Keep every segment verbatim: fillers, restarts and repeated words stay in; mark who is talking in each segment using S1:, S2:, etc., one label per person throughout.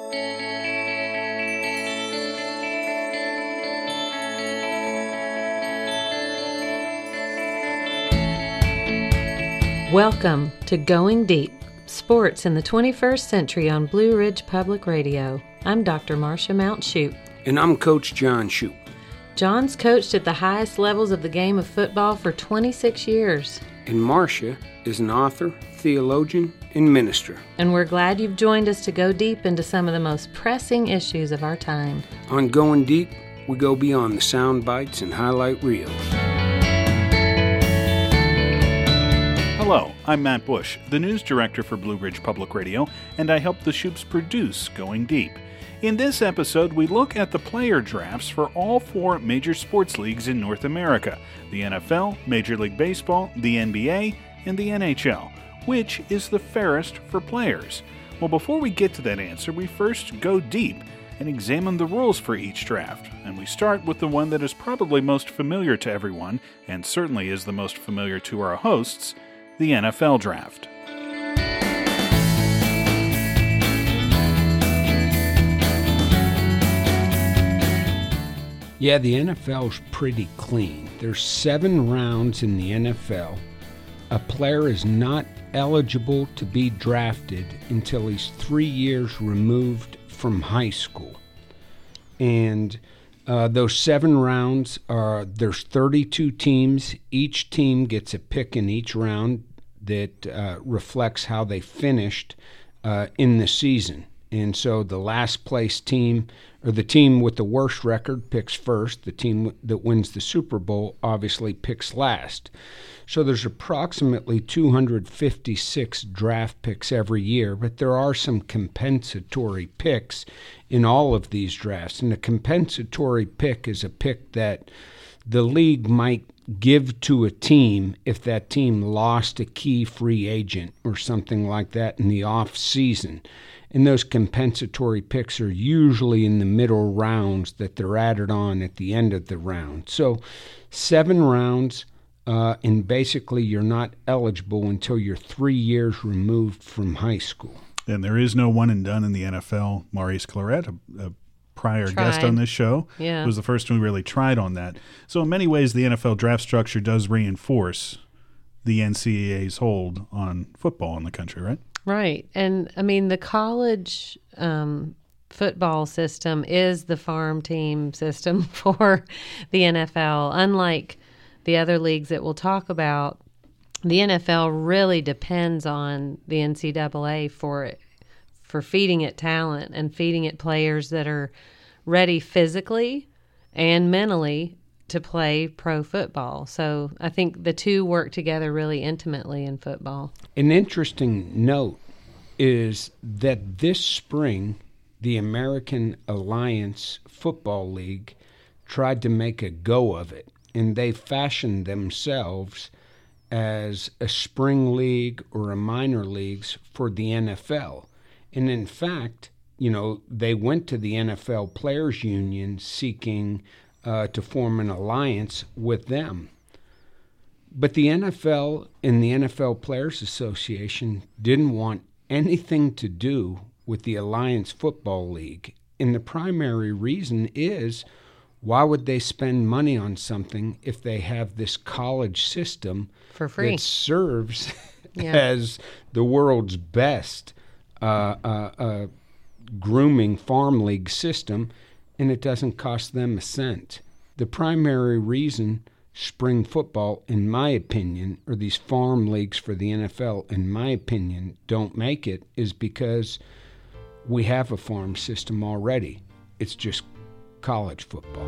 S1: Welcome to Going Deep, Sports in the twenty-first Century on Blue Ridge Public Radio. I'm Doctor Marcia Mount Shoup.
S2: And I'm Coach John Shoup.
S1: John's coached at the highest levels of the game of football for twenty-six years.
S2: And Marcia is an author, theologian, and minister.
S1: And we're glad you've joined us to go deep into some of the most pressing issues of our time.
S2: On Going Deep, we go beyond the sound bites and highlight reels.
S3: Hello, I'm Matt Bush, the news director for Blue Ridge Public Radio, and I help the Shoups produce Going Deep. In this episode, we look at the player drafts for all four major sports leagues in North America, the N F L, Major League Baseball, the N B A, and the N H L. Which is the fairest for players? Well, before we get to that answer, we first go deep and examine the rules for each draft. And we start with the one that is probably most familiar to everyone, and certainly is the most familiar to our hosts, the N F L Draft.
S4: Yeah, the N F L's pretty clean. There's seven rounds in the N F L. A player is not eligible to be drafted until he's three years removed from high school. And uh, those seven rounds are, there's thirty-two teams. Each team gets a pick in each round that uh, reflects how they finished uh, in the season. And so the last place team, or the team with the worst record, picks first. The team that wins the Super Bowl obviously picks last. So there's approximately two hundred fifty-six draft picks every year, but there are some compensatory picks in all of these drafts. And a compensatory pick is a pick that the league might give to a team if that team lost a key free agent or something like that in the off season. And those compensatory picks are usually in the middle rounds that they're added on at the end of the round. So seven rounds, uh, and basically you're not eligible until you're three years removed from high school.
S3: And there is no one and done in the N F L. Maurice Clarett, a, a prior
S1: tried.
S3: guest on this show,
S1: yeah.
S3: was the first one who really tried on that. So in many ways, the N F L draft structure does reinforce the N C double A's hold on football in the country, right?
S1: Right. And, I mean, the college um, football system is the farm team system for the N F L. Unlike the other leagues that we'll talk about, the N F L really depends on the N C double A for it, for feeding it talent and feeding it players that are ready physically and mentally to play pro football. So I think the two work together really intimately in football.
S4: An interesting note is that this spring, the American Alliance Football League tried to make a go of it, and they fashioned themselves as a spring league or a minor leagues for the N F L. And in fact, you know, they went to the N F L Players Union seeking uh, to form an alliance with them. But the N F L and the N F L Players Association didn't want anything to do with the Alliance Football League. And the primary reason is, why would they spend money on something if they have this college system
S1: for free
S4: that serves
S1: yeah.
S4: as the world's best uh, uh, uh, grooming farm league system, and it doesn't cost them a cent? The primary reason spring football, in my opinion, or these farm leagues for the N F L, in my opinion, don't make it is because we have a farm system already. It's just college football.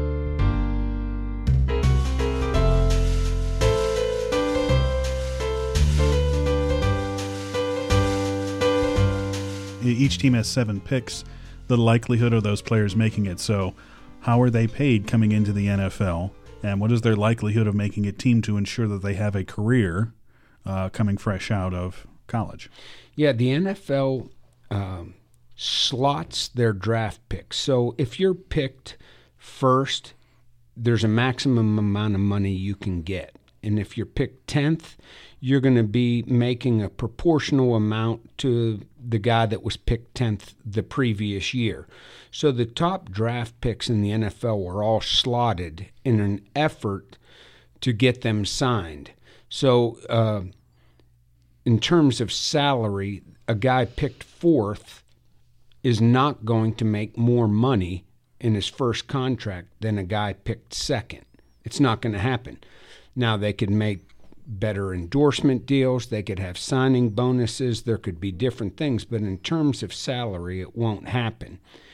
S3: Each team has seven picks. The likelihood of those players making it. So how are they paid coming into the N F L? And what is their likelihood of making a team to ensure that they have a career uh, coming fresh out of college?
S4: Yeah, the N F L um, slots their draft picks. So if you're picked first, there's a maximum amount of money you can get. And if you're picked tenth, you're going to be making a proportional amount to the guy that was picked tenth the previous year. So the top draft picks in the N F L were all slotted in an effort to get them signed. So uh, in terms of salary, a guy picked fourth is not going to make more money in his first contract than a guy picked second. It's not going to happen. Now, they could make better endorsement deals, they could have signing bonuses, there could be different things, but in terms of salary, it won't happen.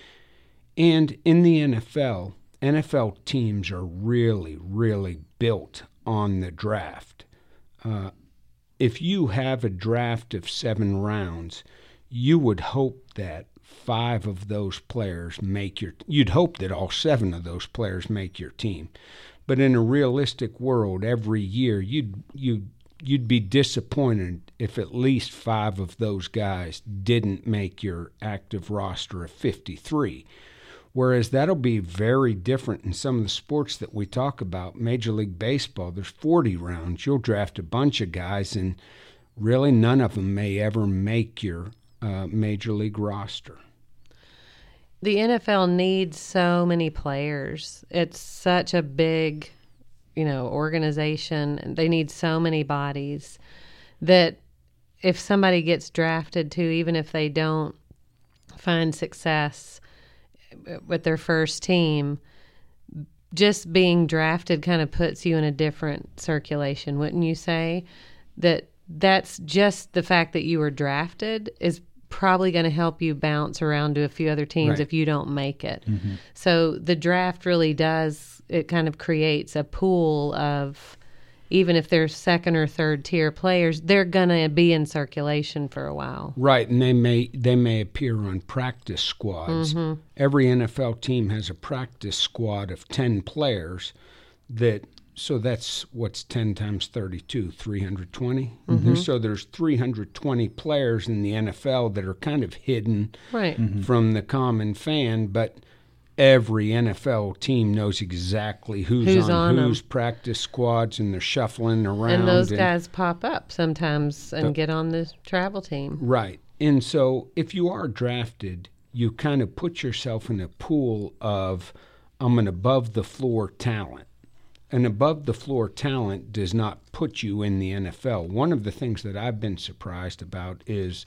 S4: And in the N F L, N F L teams are really, really built on the draft. Uh, if you have a draft of seven rounds, you would hope that five of those players make your you'd hope that all seven of those players make your team. But in a realistic world, every year you'd you'd you'd be disappointed if at least five of those guys didn't make your active roster of fifty-three. Whereas that'll be very different in some of the sports that we talk about. Major League Baseball, there's forty rounds. You'll draft a bunch of guys, and really none of them may ever make your uh, Major League roster.
S1: The N F L needs so many players. It's such a big, you know, organization. They need so many bodies that if somebody gets drafted too, even if they don't find success with their first team, just being drafted kind of puts you in a different circulation, wouldn't you say? That that's just the fact that you were drafted is probably going to help you bounce around to a few other teams
S4: right.
S1: if you don't make it.
S3: Mm-hmm.
S1: So the draft really does, it kind of creates a pool of, even if they're second or third tier players, they're going to be in circulation for a while.
S4: Right, and they may they may appear on practice squads.
S1: Mm-hmm.
S4: Every N F L team has a practice squad of ten players. That so that's what's ten times thirty-two, three hundred twenty. Mm-hmm. There's, so there's three hundred twenty players in the N F L that are kind of hidden
S1: right.
S3: Mm-hmm.
S4: from the common fan, but every N F L team knows exactly who's,
S1: Who's
S4: on,
S1: on
S4: whose
S1: them.
S4: practice squads, and they're shuffling around.
S1: And those guys pop up sometimes and
S4: The-
S1: get on the travel team.
S4: Right. And so if you are drafted, you kind of put yourself in a pool of, I'm an above-the-floor talent. An above-the-floor talent does not put you in the N F L. One of the things that I've been surprised about is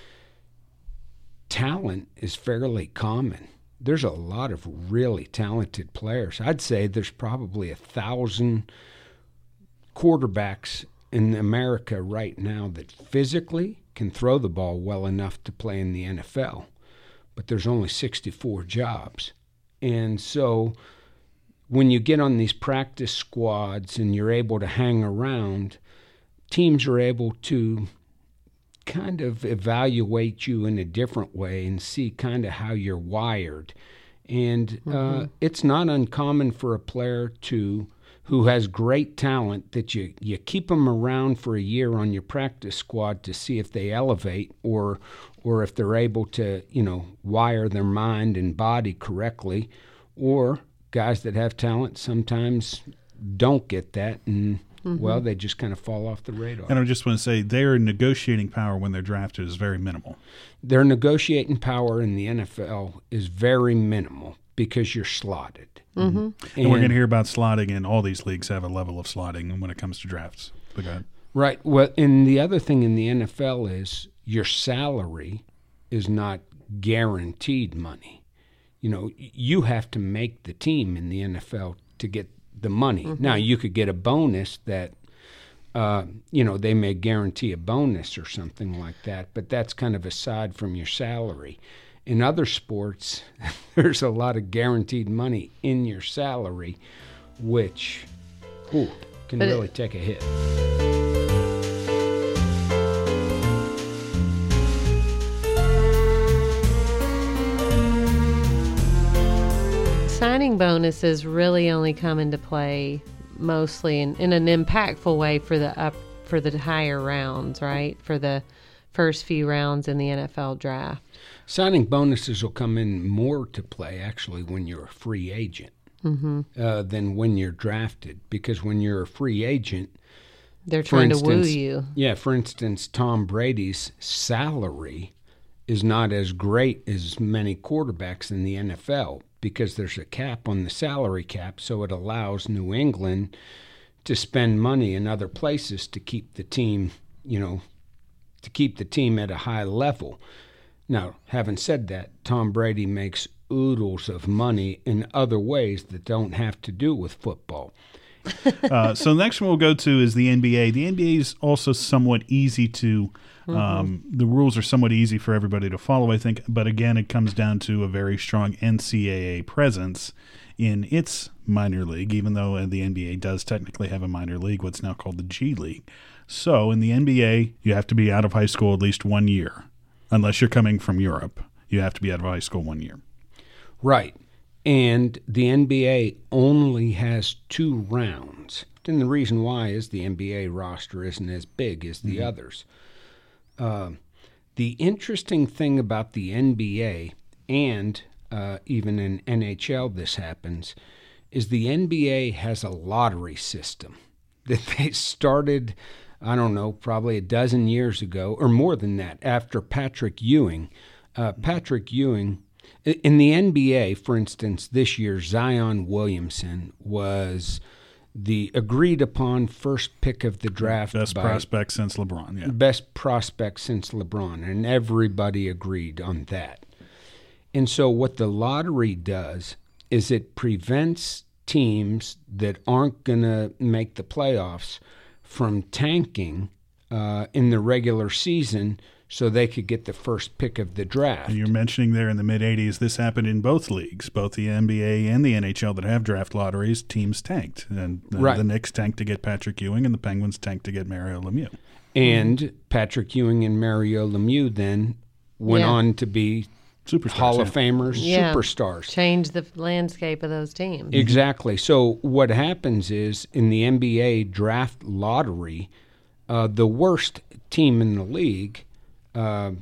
S4: talent is fairly common. There's a lot of really talented players. I'd say there's probably a thousand quarterbacks in America right now that physically can throw the ball well enough to play in the N F L, but there's only sixty-four jobs. And so when you get on these practice squads and you're able to hang around, teams are able to kind of evaluate you in a different way and see kind of how you're wired. And uh, mm-hmm. it's not uncommon for a player to who has great talent that you, you keep them around for a year on your practice squad to see if they elevate or or if they're able to, you know, wire their mind and body correctly. Or guys that have talent sometimes don't get that, and Mm-hmm. well, they just kind of fall off the radar.
S3: And I just want to say their negotiating power when they're drafted is very minimal.
S4: Their negotiating power in the N F L is very minimal because you're slotted.
S1: Mm-hmm.
S3: And, and we're going to hear about slotting, and all these leagues have a level of slotting when it comes to drafts. But go ahead.
S4: Right. Well, and the other thing in the N F L is your salary is not guaranteed money. You know, you have to make the team in the N F L to get the money. Mm-hmm. Now, you could get a bonus that, uh, you know, they may guarantee a bonus or something like that, but that's kind of aside from your salary. In other sports, there's a lot of guaranteed money in your salary, which ooh, can
S1: but
S4: really
S1: it,
S4: take a hit.
S1: Signing bonuses really only come into play mostly in, in an impactful way for the up for the higher rounds, right? For the first few rounds in the N F L draft.
S4: Signing bonuses will come in more to play actually when you're a free agent
S1: mm-hmm.
S4: uh, than when you're drafted, because when you're a free agent,
S1: they're trying
S4: instance,
S1: to woo you.
S4: Yeah, for instance, Tom Brady's salary is not as great as many quarterbacks in the N F L because there's a cap on the salary cap, so it allows New England to spend money in other places to keep the team, you know, to keep the team at a high level. Now, having said that, Tom Brady makes oodles of money in other ways that don't have to do with football.
S3: uh, so the next one we'll go to is the N B A. The N B A is also somewhat easy to um, mm-hmm. the rules are somewhat easy for everybody to follow, I think. But again, it comes down to a very strong N C double A presence in its minor league, even though the N B A does technically have a minor league, what's now called the G League. So in the N B A, you have to be out of high school at least one year. Unless you're coming from Europe, you have to be out of high school one year.
S4: Right. And the N B A only has two rounds. And the reason why is the N B A roster isn't as big as the mm-hmm. others. Uh, the interesting thing about the N B A, and uh, even in N H L this happens, is the N B A has a lottery system that they started, I don't know, probably a dozen years ago, or more than that, after Patrick Ewing. Uh, Patrick Ewing, in the N B A, for instance, this year, Zion Williamson was the agreed-upon first pick of the draft.
S3: Best
S4: by,
S3: prospect since LeBron, yeah.
S4: Best prospect since LeBron, and everybody agreed on that. And so what the lottery does is it prevents teams that aren't going to make the playoffs from tanking uh, in the regular season so they could get the first pick of the draft.
S3: And you're mentioning there in the mid-eighties, this happened in both leagues, both the N B A and the N H L that have draft lotteries. Teams tanked. And the,
S4: right.
S3: the Knicks tanked to get Patrick Ewing, and the Penguins tanked to get Mario Lemieux.
S4: And mm-hmm. Patrick Ewing and Mario Lemieux then went
S1: yeah.
S4: on to be
S3: Superstars,
S4: Hall
S3: yeah.
S4: of Famers,
S1: yeah.
S4: superstars.
S1: Change the landscape of those teams.
S4: Exactly. So what happens is in the N B A draft lottery, uh, the worst team in the league uh,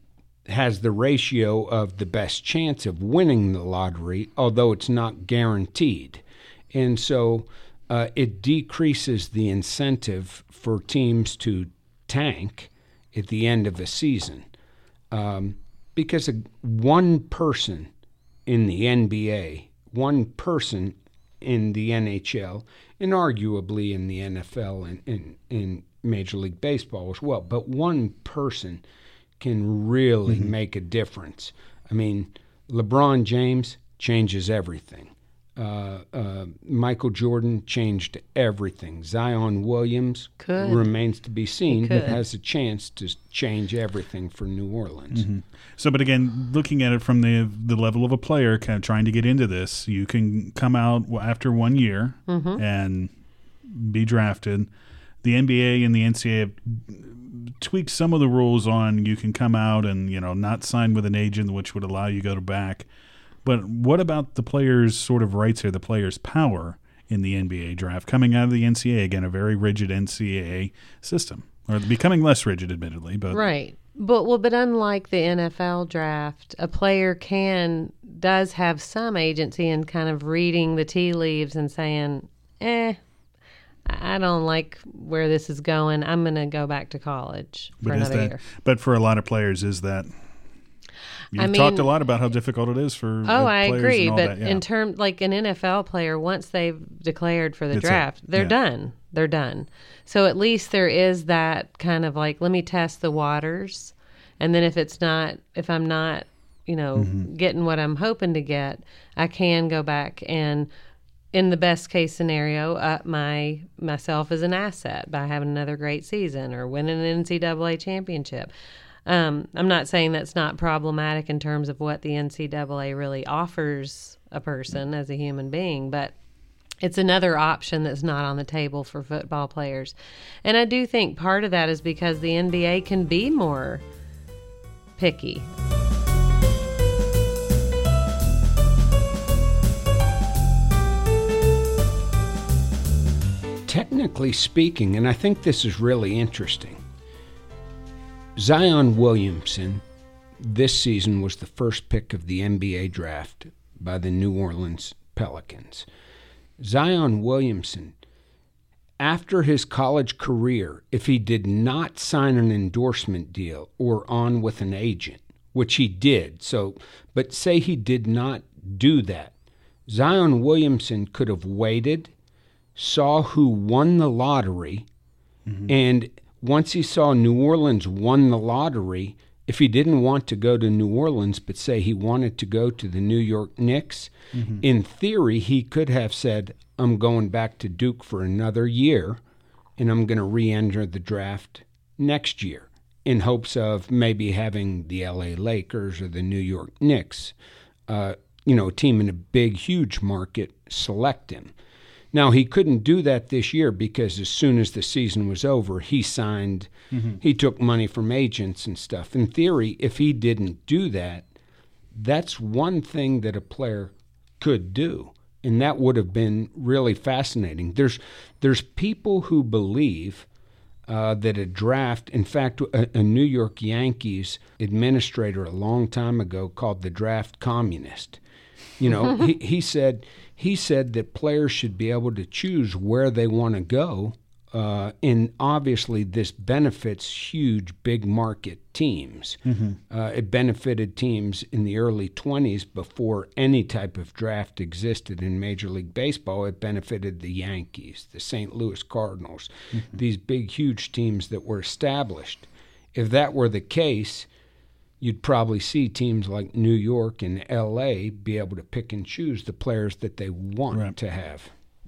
S4: has the ratio of the best chance of winning the lottery, although it's not guaranteed. And so uh, it decreases the incentive for teams to tank at the end of a season. Um, because a, one person in the N B A, one person in the N H L, and arguably in the N F L and in, in Major League Baseball as well, but one person can really mm-hmm. make a difference. I mean, LeBron James changes everything. Uh, uh, Michael Jordan changed everything. Zion Williams
S1: could.
S4: remains to be seen, but has a chance to change everything for New Orleans.
S3: Mm-hmm. So, but again, looking at it from the the level of a player kind of trying to get into this, you can come out after one year
S1: mm-hmm.
S3: and be drafted. The N B A and the N C double A have tweaked some of the rules on you can come out and, you know, not sign with an agent, which would allow you to go back. But what about the players' sort of rights here, the players' power in the N B A draft? Coming out of the N C double A, again, a very rigid N C double A system. Or becoming less rigid, admittedly. But
S1: right. But well, but unlike the N F L draft, a player can does have some agency in kind of reading the tea leaves and saying, eh, I don't like where this is going. I'm going to go back to college for
S3: but
S1: another
S3: that,
S1: year.
S3: But for a lot of players, is that... You've
S1: I mean,
S3: talked a lot about how difficult it is for
S1: oh,
S3: uh,
S1: I
S3: players
S1: agree.
S3: and all
S1: But
S3: that, yeah.
S1: in term, like an N F L player, once they've declared for the
S3: It's
S1: draft,
S3: a,
S1: they're
S3: yeah.
S1: done. They're done. So at least there is that kind of like, let me test the waters. And then if it's not, if I'm not, you know, mm-hmm. getting what I'm hoping to get, I can go back and, in the best case scenario, up my myself as an asset by having another great season or winning an N C double A championship. Um, I'm not saying that's not problematic in terms of what the N C double A really offers a person as a human being, but it's another option that's not on the table for football players. And I do think part of that is because the N B A can be more picky.
S4: Technically speaking, and I think this is really interesting, Zion Williamson this season was the first pick of the N B A draft by the New Orleans Pelicans. Zion Williamson, after his college career, if he did not sign an endorsement deal or on with an agent, which he did. So, but say he did not do that. Zion Williamson could have waited, saw who won the lottery, mm-hmm. and once he saw New Orleans won the lottery, if he didn't want to go to New Orleans, but say he wanted to go to the New York Knicks, mm-hmm. in theory, he could have said, I'm going back to Duke for another year, and I'm going to re-enter the draft next year in hopes of maybe having the L A Lakers or the New York Knicks, uh, you know, a team in a big, huge market, select him. Now, he couldn't do that this year because as soon as the season was over, he signed, mm-hmm. he took money from agents and stuff. In theory, if he didn't do that, that's one thing that a player could do, and that would have been really fascinating. There's there's people who believe uh, that a draft, in fact, a, a New York Yankees administrator a long time ago called the draft communist. You know, he, he said he said that players should be able to choose where they want to go, uh, and obviously this benefits huge, big market teams. Mm-hmm. Uh, it benefited teams in the early twenties before any type of draft existed in Major League Baseball. It benefited the Yankees, the Saint Louis Cardinals, mm-hmm. these big, huge teams that were established. If that were the case, you'd probably see teams like New York and L A be able to pick and choose the players that they want right. to have.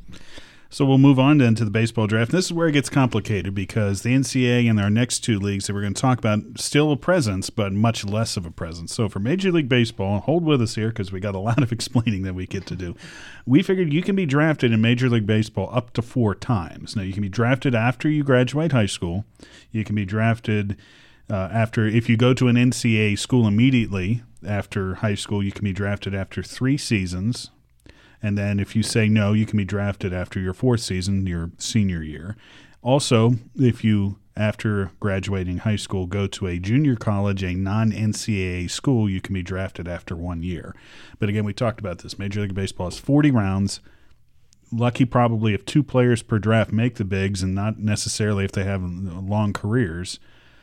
S3: So we'll move on then to the baseball draft. This is where it gets complicated because the N C double A and our next two leagues that we're going to talk about still a presence, but much less of a presence. So for Major League Baseball, hold with us here because we got a lot of explaining that we get to do. We figured you can be drafted in Major League Baseball up to four times. Now, you can be drafted after you graduate high school. You can be drafted Uh, after, if you go to an N C double A school immediately after high school, you can be drafted after three seasons. And then if you say no, you can be drafted after your fourth season, your senior year. Also, if you, after graduating high school, go to a junior college, a non-N C double A school, you can be drafted after one year. But again, we talked about this. Major League Baseball is forty rounds. Lucky probably if two players per draft make the bigs and not necessarily if they have long careers.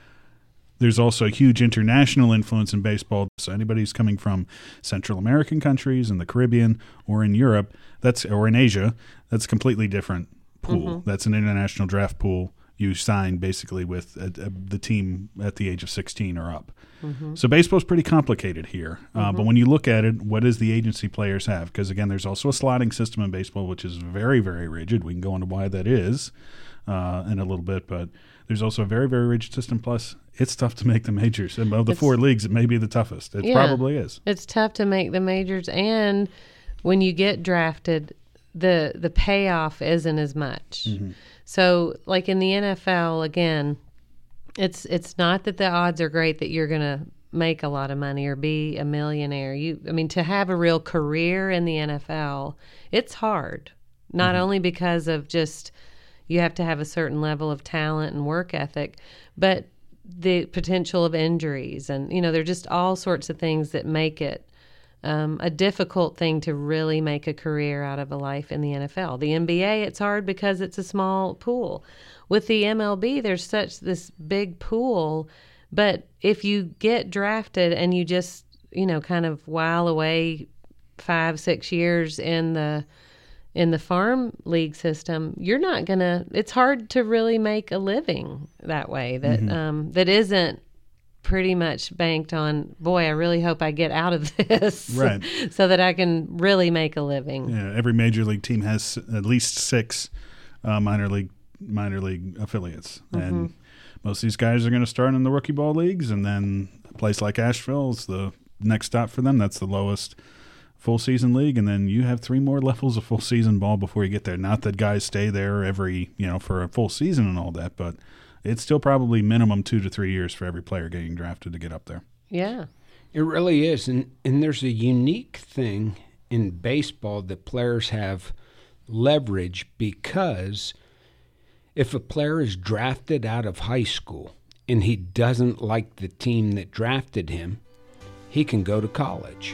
S3: There's also a huge international influence in baseball. So anybody who's coming from Central American countries, in the Caribbean, or in Europe, that's or in Asia, that's a completely different pool. Mm-hmm. That's an international draft pool. You sign basically with a, a, the team at the age of sixteen or up. Mm-hmm. So baseball's pretty complicated here. Uh, mm-hmm. But when you look at it, what does the agency players have? Because, again, there's also a slotting system in baseball, which is very, very rigid. We can go into why that is uh, in a little bit, but there's also a very, very rigid system. Plus, it's tough to make the majors. And of the it's, four leagues, it may be the toughest. It yeah, probably is.
S1: It's tough to make the majors. And when you get drafted, the the payoff isn't as much. Mm-hmm. So, like in the N F L, again, it's it's not that the odds are great that you're going to make a lot of money or be a millionaire. You, I mean, to have a real career in the N F L, it's hard. Not mm-hmm. only because of just you have to have a certain level of talent and work ethic, but the potential of injuries. And, you know, there are just all sorts of things that make it um, a difficult thing to really make a career out of a life in the N F L. The N B A, it's hard because it's a small pool. With the M L B, there's such this big pool, but if you get drafted and you just, you know, kind of while away five, six years in the in the farm league system, you're not going to, it's hard to really make a living that way that mm-hmm. um, that isn't pretty much banked on, boy, I really hope I get out of this
S3: right.
S1: so that I can really make a living.
S3: Yeah, every major league team has at least six uh, minor league minor league affiliates. Mm-hmm. And most of these guys are going to start in the rookie ball leagues, and then a place like Asheville is the next stop for them. That's the lowest full season league, and then you have three more levels of full season ball before you get there. Not that guys stay there every, you know, for a full season and all that, but it's still probably minimum two to three years for every player getting drafted to get up there.
S1: Yeah.
S4: It really is. And, and there's a unique thing in baseball that players have leverage, because if a player is drafted out of high school and he doesn't like the team that drafted him, he can go to college.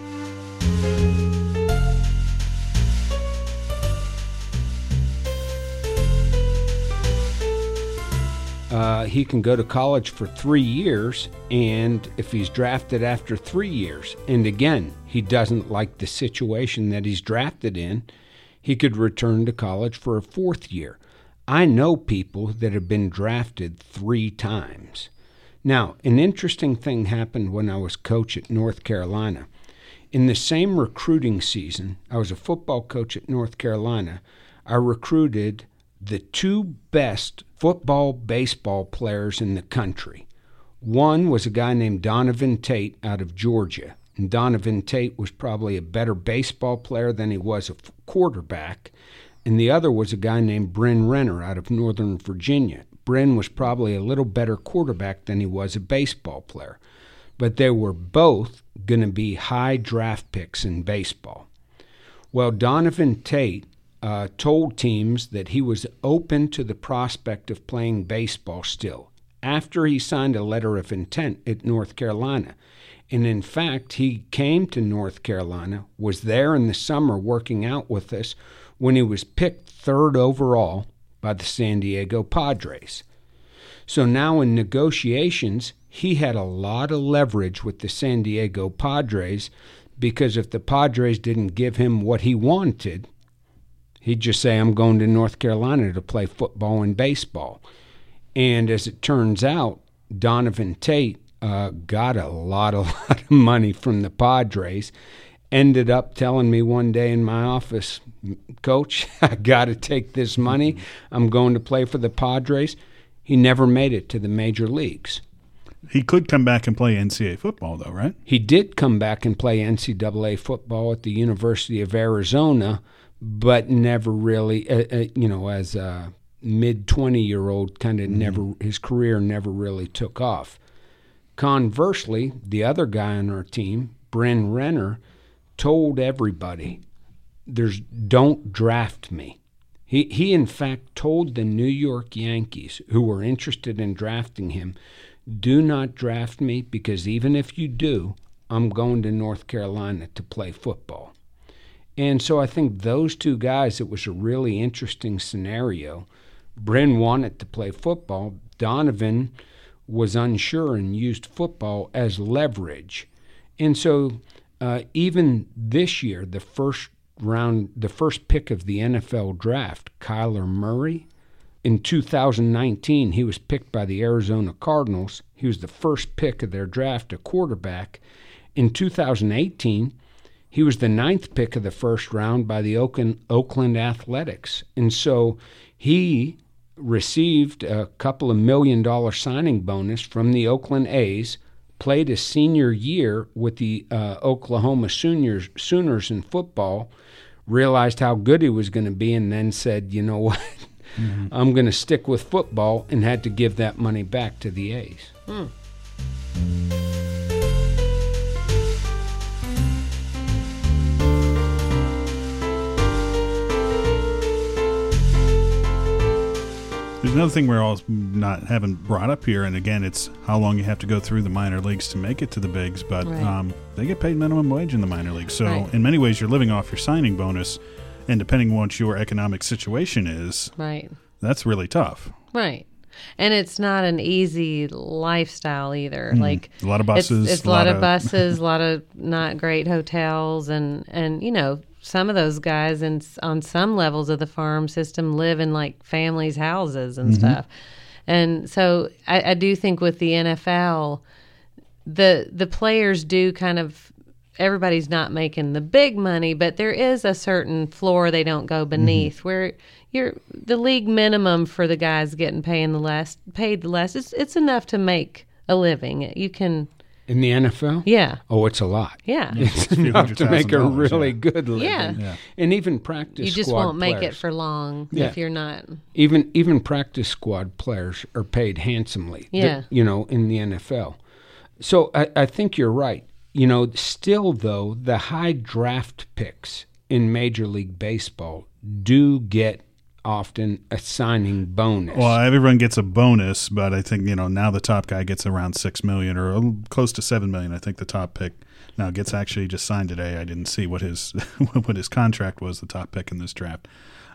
S4: uh, he can go to college for three years, and if he's drafted after three years, and again, he doesn't like the situation that he's drafted in, he could return to college for a fourth year. I know people that have been drafted three times. Now, an interesting thing happened when I was coach at North Carolina. In the same recruiting season, I was a football coach at North Carolina. I recruited the two best football, baseball players in the country. One was a guy named Donovan Tate out of Georgia. And Donovan Tate was probably a better baseball player than he was a quarterback. And the other was a guy named Bryn Renner out of Northern Virginia. Bryn was probably a little better quarterback than he was a baseball player. But they were both going to be high draft picks in baseball. Well, Donovan Tate uh, told teams that he was open to the prospect of playing baseball still after he signed a letter of intent at North Carolina. And in fact, he came to North Carolina, was there in the summer working out with us when he was picked third overall by the San Diego Padres. So now in negotiations, he had a lot of leverage with the San Diego Padres, because if the Padres didn't give him what he wanted, he'd just say, I'm going to North Carolina to play football and baseball. And as it turns out, Donovan Tate uh, got a lot, a lot of money from the Padres, ended up telling me one day in my office, Coach, I got to take this money. I'm going to play for the Padres. He never made it to the major leagues.
S3: He could come back and play N C double A football, though, right?
S4: He did come back and play N C double A football at the University of Arizona, but never really, uh, uh, you know, as a mid twenty-year-old, kind of mm-hmm. never, his career never really took off. Conversely, the other guy on our team, Bryn Renner, told everybody, "There's don't draft me." He, he in fact, told the New York Yankees, who were interested in drafting him, do not draft me, because even if you do, I'm going to North Carolina to play football. And so I think those two guys, it was a really interesting scenario. Bryn wanted to play football. Donovan was unsure and used football as leverage. And so uh, even this year, the first round, the first pick of the N F L draft, Kyler Murray, in two thousand nineteen, he was picked by the Arizona Cardinals. He was the first pick of their draft, a quarterback. In two thousand eighteen, he was the ninth pick of the first round by the Oakland, Oakland Athletics. And so he received a couple of million dollar signing bonus from the Oakland A's, played his senior year with the uh, Oklahoma Sooners, Sooners in football, realized how good he was going to be, and then said, you know what, mm-hmm. I'm going to stick with football, and had to give that money back to the A's.
S1: Hmm.
S3: There's another thing we're all not haven't brought up here, and again, it's how long you have to go through the minor leagues to make it to the bigs, but
S1: right.
S3: um, they get paid minimum wage in the minor leagues. So
S1: right.
S3: in many ways, you're living off your signing bonus, and depending on what your economic situation is,
S1: right.
S3: that's really tough.
S1: Right. And it's not an easy lifestyle either.
S3: Mm.
S1: Like
S3: a lot of buses.
S1: It's, it's a lot, lot of buses, a lot of not great hotels, and, and you know, some of those guys in, on some levels of the farm system live in like families' houses and mm-hmm. stuff. And so I, I do think with the N F L, the the players do kind of, everybody's not making the big money, but there is a certain floor they don't go beneath mm-hmm. where you're the league minimum for the guys getting paying the less paid the less. It's it's enough to make a living. You can.
S4: In the N F L?
S1: Yeah.
S4: Oh, it's a lot.
S1: Yeah.
S4: It's enough to make a really
S3: yeah.
S4: good living.
S1: Yeah.
S3: yeah.
S4: And even practice
S1: You just
S4: squad
S1: won't make
S4: players.
S1: it for long
S4: Yeah.
S1: if you're not.
S4: Even even practice squad players are paid handsomely,
S1: Yeah.
S4: the, you know, in the N F L. So I, I think you're right. You know, still, though, the high draft picks in Major League Baseball do get often a signing bonus.
S3: Well, everyone gets a bonus, but I think, you know, now the top guy gets around six million dollars or close to seven million dollars. I think the top pick now gets actually just signed today. I didn't see what his what his contract was, the top pick in this draft.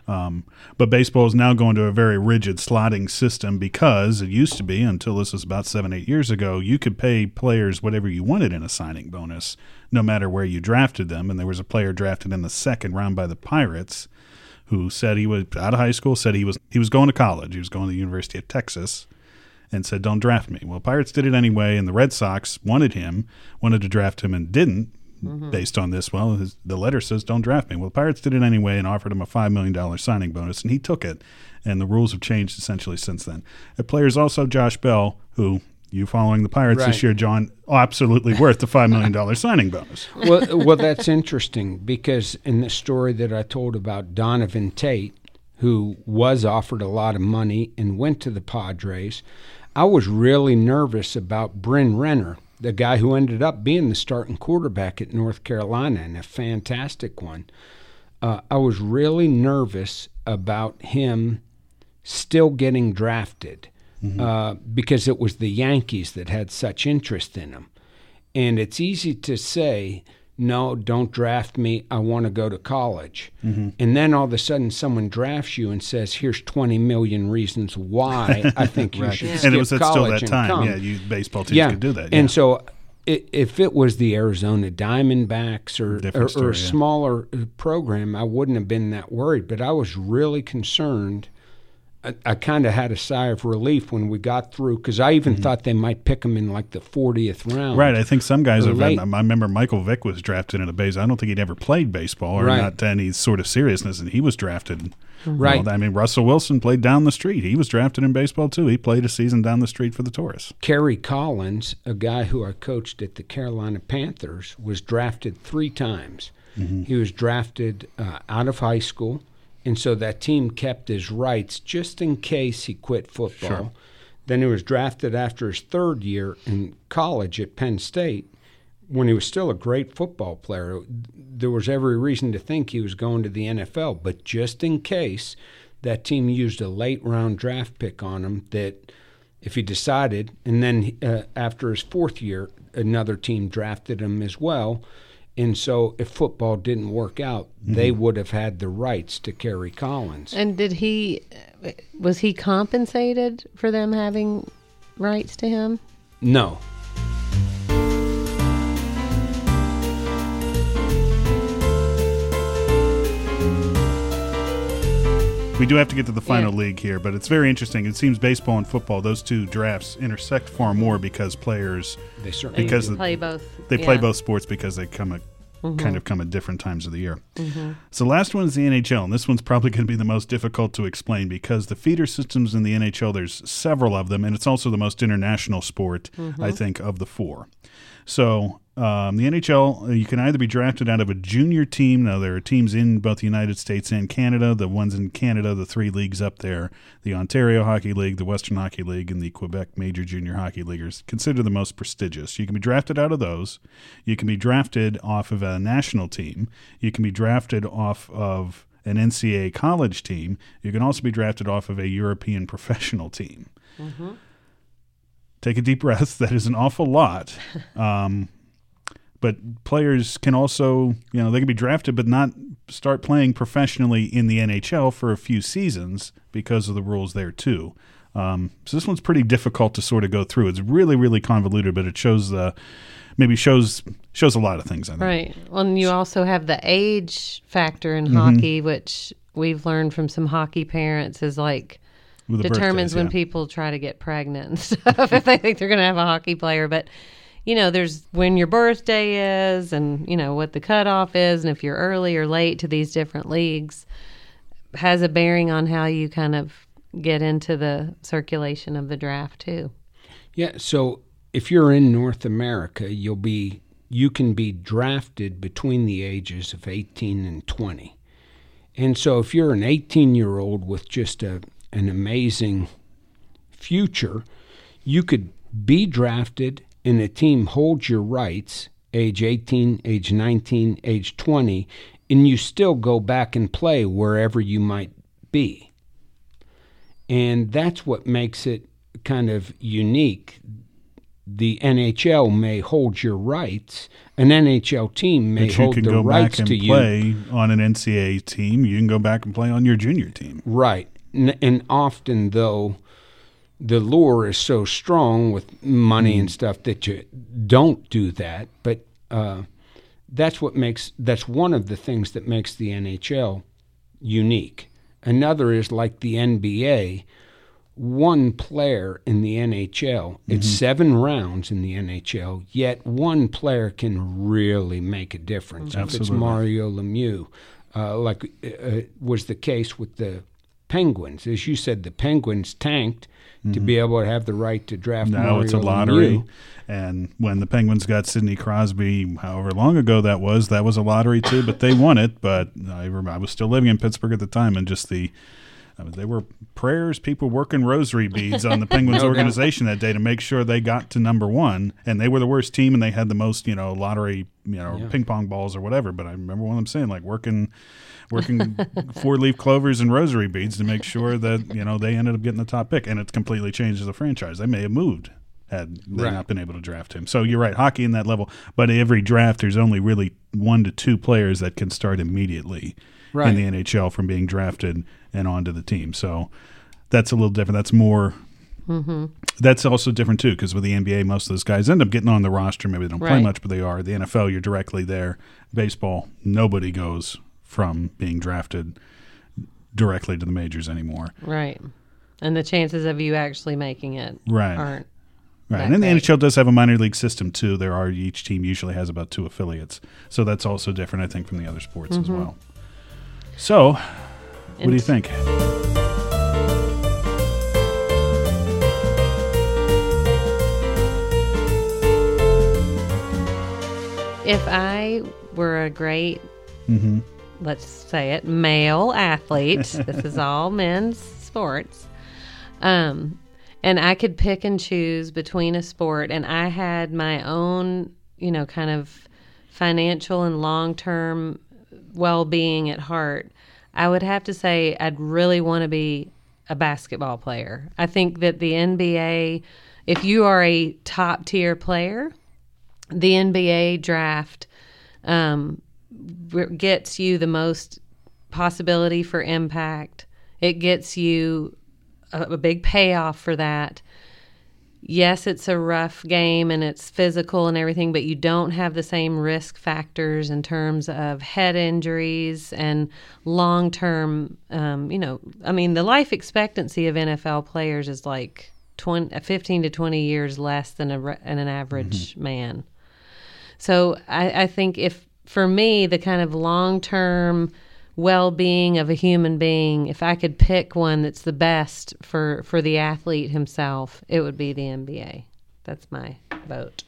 S3: Um, but baseball is now going to a very rigid slotting system because it used to be, until this was about seven, eight years ago, you could pay players whatever you wanted in a signing bonus, no matter where you drafted them. And there was a player drafted in the second round by the Pirates who said he was out of high school, said he was he was going to college. He was going to the University of Texas, and said, don't draft me. Well, Pirates did it anyway, and the Red Sox wanted him, wanted to draft him and didn't. Mm-hmm. Based on this, well, his, the letter says don't draft me. Well, the Pirates did it anyway and offered him a five million dollars signing bonus, and he took it. And the rules have changed essentially since then. The player's also Josh Bell, who, you following the Pirates
S4: right.
S3: this year, John, absolutely worth the five million dollars signing bonus.
S4: Well, well, that's interesting because in the story that I told about Donovan Tate, who was offered a lot of money and went to the Padres, I was really nervous about Bryn Renner, the guy who ended up being the starting quarterback at North Carolina, and a fantastic one. Uh, I was really nervous about him still getting drafted mm-hmm. uh, because it was the Yankees that had such interest in him. And it's easy to say, no, don't draft me, I want to go to college. Mm-hmm. And then all of a sudden someone drafts you and says, here's twenty million reasons why I think you
S3: right.
S4: should
S3: yeah.
S4: skip
S3: and it was at still
S4: college
S3: that time.
S4: Come.
S3: Yeah, you baseball teams
S4: yeah.
S3: could do that. Yeah.
S4: And so it, if it was the Arizona Diamondbacks or, or,
S3: story,
S4: or a
S3: yeah.
S4: smaller program, I wouldn't have been that worried. But I was really concerned. I, I kind of had a sigh of relief when we got through because I even mm-hmm. thought they might pick him in like the fortieth round.
S3: Right. I think some guys have
S4: late.
S3: had, I remember Michael Vick was drafted in a base. I don't think he'd ever played baseball or
S4: right.
S3: not to any sort of seriousness, and he was drafted.
S4: Mm-hmm. Right.
S3: Well, I mean, Russell Wilson played down the street. He was drafted in baseball, too. He played a season down the street for the Taurus.
S4: Kerry Collins, a guy who I coached at the Carolina Panthers, was drafted three times. Mm-hmm. He was drafted uh, out of high school. And so that team kept his rights just in case he quit football.
S3: Sure.
S4: Then he was drafted after his third year in college at Penn State when he was still a great football player. There was every reason to think he was going to the N F L. But just in case, that team used a late-round draft pick on him that if he decided, and then uh, after his fourth year, another team drafted him as well. And so if football didn't work out, mm-hmm. they would have had the rights to Kerry Collins.
S1: And did he, was he compensated for them having rights to him?
S4: No.
S3: We do have to get to the final
S1: yeah.
S3: league here, but it's very interesting. It seems baseball and football, those two drafts intersect far more because players
S4: they certainly
S3: because
S1: they
S3: the,
S1: play both.
S3: They
S1: yeah.
S3: play both sports because they come at mm-hmm. kind of come at different times of the year. Mm-hmm. So the last one is the N H L, and this one's probably going to be the most difficult to explain because the feeder systems in the N H L, there's several of them, and it's also the most international sport, mm-hmm. I think, of the four. So um, the N H L, you can either be drafted out of a junior team. Now, there are teams in both the United States and Canada. The ones in Canada, the three leagues up there, the Ontario Hockey League, the Western Hockey League, and the Quebec Major Junior Hockey League are considered the most prestigious. You can be drafted out of those. You can be drafted off of a national team. You can be drafted off of an N C A A college team. You can also be drafted off of a European professional team. Mm-hmm. Take a deep breath. That is an awful lot. Um, but players can also, you know, they can be drafted but not start playing professionally in the N H L for a few seasons because of the rules there too. Um, so this one's pretty difficult to sort of go through. It's really, really convoluted, but it shows the maybe shows shows a lot of things, I think.
S1: Right. Well, and you also have the age factor in
S3: mm-hmm.
S1: hockey, which we've learned from some hockey parents is like determines when
S3: yeah.
S1: people try to get pregnant and stuff if they think they're going to have a hockey player. But, you know, there's when your birthday is and, you know, what the cutoff is and if you're early or late to these different leagues has a bearing on how you kind of get into the circulation of the draft too.
S4: Yeah, so if you're in North America, you'll be you can be drafted between the ages of eighteen and twenty. And so if you're an eighteen-year-old with just a an amazing future, you could be drafted and a team holds your rights, age eighteen, age nineteen, age twenty, and you still go back and play wherever you might be. And that's what makes it kind of unique. the N H L may hold your rights. An N H L team may
S3: But you
S4: hold
S3: can
S4: the
S3: go
S4: rights
S3: back and
S4: to you.
S3: play on an N C A A team. You can go back and play on your junior team.
S4: Right. N- And often, though, the lure is so strong with money
S3: Mm.
S4: and stuff that you don't do that. But uh, that's what makes, that's one of the things that makes the N H L unique. Another is like the N B A. One player in the N H L, it's
S3: Mm-hmm.
S4: seven rounds in the N H L, yet one player can really make a difference. If it's
S3: Absolutely.
S4: Mario Lemieux, uh, like uh, was the case with the Penguins. As you said, the Penguins tanked to be able to have the right to draft
S3: Now
S4: Mario
S3: it's a lottery.
S4: Lemieux.
S3: And when the Penguins got Sidney Crosby, however long ago that was, that was a lottery too, but they won it. But I remember I was still living in Pittsburgh at the time, and just the I mean, they were prayers, people working rosary beads on the Penguins
S4: No doubt.
S3: organization that day to make sure they got to number one. And they were the worst team, and they had the most, you know, lottery, you know,
S4: Yeah.
S3: ping pong balls or whatever. But I remember one of them saying, like, working working four leaf clovers and rosary beads to make sure that, you know, they ended up getting the top pick. And it's completely changed the franchise. They may have moved had they
S4: Right.
S3: not been able to draft him. So you're right, hockey in that level. But every draft, there's only really one to two players that can start immediately
S4: Right.
S3: in the N H L from being drafted and onto the team. So that's a little different. That's more.
S1: Mm-hmm.
S3: That's also different too, because with the N B A, most of those guys end up getting on the roster. Maybe they don't play
S1: Right.
S3: much, but they are. The N F L, you're directly there. Baseball, nobody goes from being drafted directly to the majors anymore.
S1: Right. And the chances of you actually making it
S3: Right.
S1: aren't.
S3: Right,
S1: that
S3: and then the
S1: great.
S3: N H L does have a minor league system too. There are each team usually has about two affiliates, so that's also different, I think, from the other sports as well. So, what do you
S1: And-
S3: think?
S1: If I were a great,
S3: Mm-hmm.
S1: let's say it, male athlete, this is all men's sports, um, and I could pick and choose between a sport, and I had my own, you know, kind of financial and long-term well-being at heart, I would have to say I'd really want to be a basketball player. I think that the N B A, if you are a top-tier player, the N B A draft um, gets you the most possibility for impact. It gets you a, a big payoff for that. Yes, it's a rough game and it's physical and everything, but you don't have the same risk factors in terms of head injuries and long-term, um, you know, I mean, the life expectancy of N F L players is like twenty, fifteen to twenty years less than, a, than an average mm-hmm. man. So I, I think if, for me, the kind of long-term well-being of a human being, if I could pick one that's the best for, for the athlete himself, it would be the N B A. That's my vote.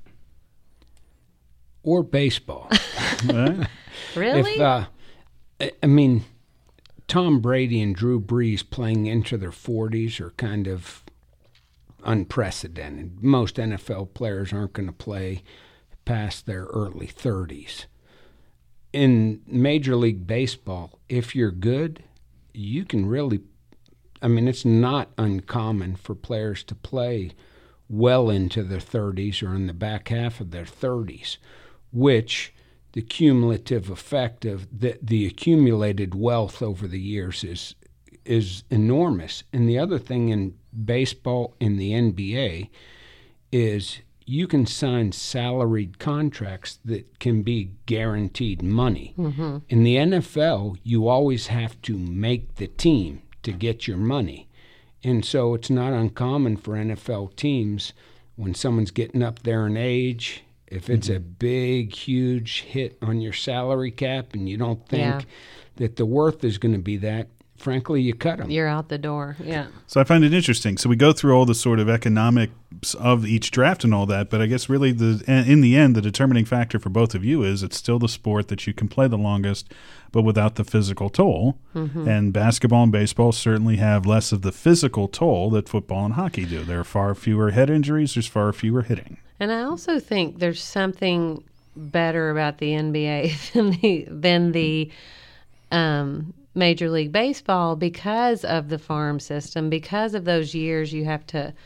S4: Or baseball.
S1: Really?
S4: If, uh, I- I mean, Tom Brady and Drew Brees playing into their forties are kind of unprecedented. Most N F L players aren't going to play past their early thirties. In Major League Baseball, if you're good, you can really, I mean, it's not uncommon for players to play well into their thirties or in the back half of their thirties, which the cumulative effect of the, the accumulated wealth over the years is is enormous. And the other thing in baseball in the N B A is you can sign salaried contracts that can be guaranteed money. Mm-hmm. In the N F L, you always have to make the team to get your money. And so it's not uncommon for N F L teams, when someone's getting up there in age, if it's mm-hmm. a big, huge hit on your salary cap and you don't think
S1: Yeah.
S4: that the worth is going to be that, frankly, you cut them.
S1: You're out the door. Yeah.
S3: So I find it interesting. So we go through all the sort of economics of each draft and all that, but I guess really the in the end, the determining factor for both of you is it's still the sport that you can play the longest, but without the physical toll. Mm-hmm. And basketball and baseball certainly have less of the physical toll that football and hockey do. There are far fewer head injuries. There's far fewer hitting.
S1: And I also think there's something better about the N B A than the than the um, Major League Baseball because of the farm system, because of those years you have to,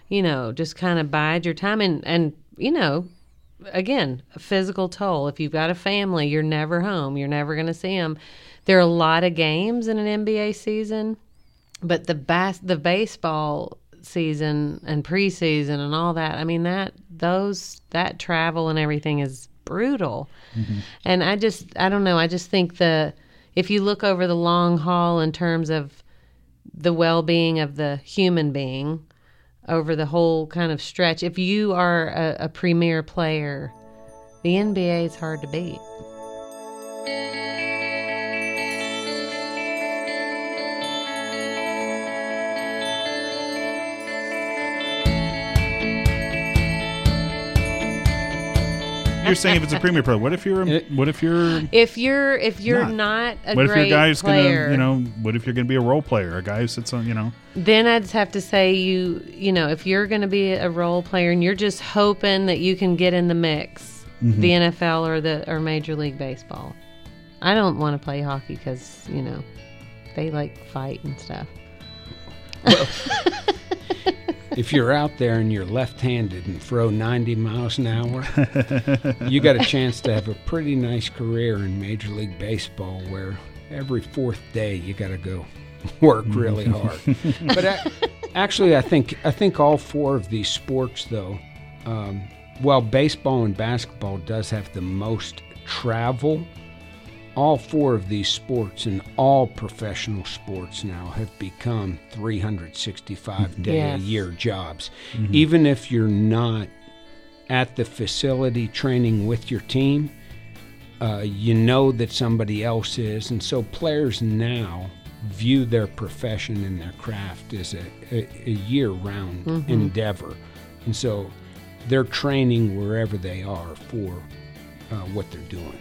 S1: you know, just kind of bide your time. And, and, you know, again, a physical toll. If you've got a family, you're never home. You're never going to see them. There are a lot of games in an N B A season, but the bas- the baseball season and preseason and all that, I mean, that those that travel and everything is brutal. Mm-hmm. And I just, I don't know, I just think the if you look over the long haul in terms of the well-being of the human being over the whole kind of stretch, if you are a, a premier player, the N B A is hard to beat.
S3: You're saying if it's a premier player, what if you're a, what if you're
S1: if you're if you're not, not a
S3: what
S1: great
S3: if your guy's
S1: player,
S3: gonna, you know, what if you're gonna be a role player, a guy who sits on, you know?
S1: Then I'd have to say you you know if you're gonna be a role player and you're just hoping that you can get in the mix, mm-hmm. the N F L or the or Major League Baseball. I don't want to play hockey because you know they like fight and stuff.
S4: Well, if you're out there and you're left-handed and throw ninety miles an hour, you got a chance to have a pretty nice career in Major League Baseball where every fourth day you got to go work really hard. But I, actually, I think I think all four of these sports, though, um, well, baseball and basketball does have the most travel. All four of these sports and all professional sports now have become three hundred sixty-five day yes. a year jobs. Mm-hmm. Even if you're not at the facility training with your team, uh, you know that somebody else is. And so players now view their profession and their craft as a, a, a year-round mm-hmm. endeavor. And so they're training wherever they are for uh, what they're doing.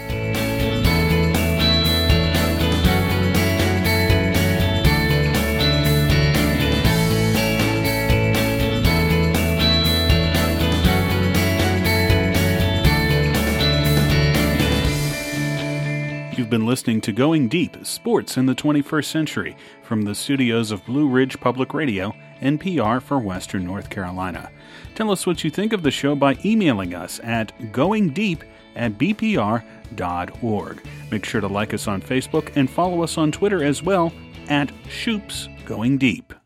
S3: You've been listening to Going Deep, Sports in the twenty-first Century, from the studios of Blue Ridge Public Radio, N P R for Western North Carolina. Tell us what you think of the show by emailing us at goingdeep at b p r dot org. Make sure to like us on Facebook and follow us on Twitter as well, at Shoops Going Deep.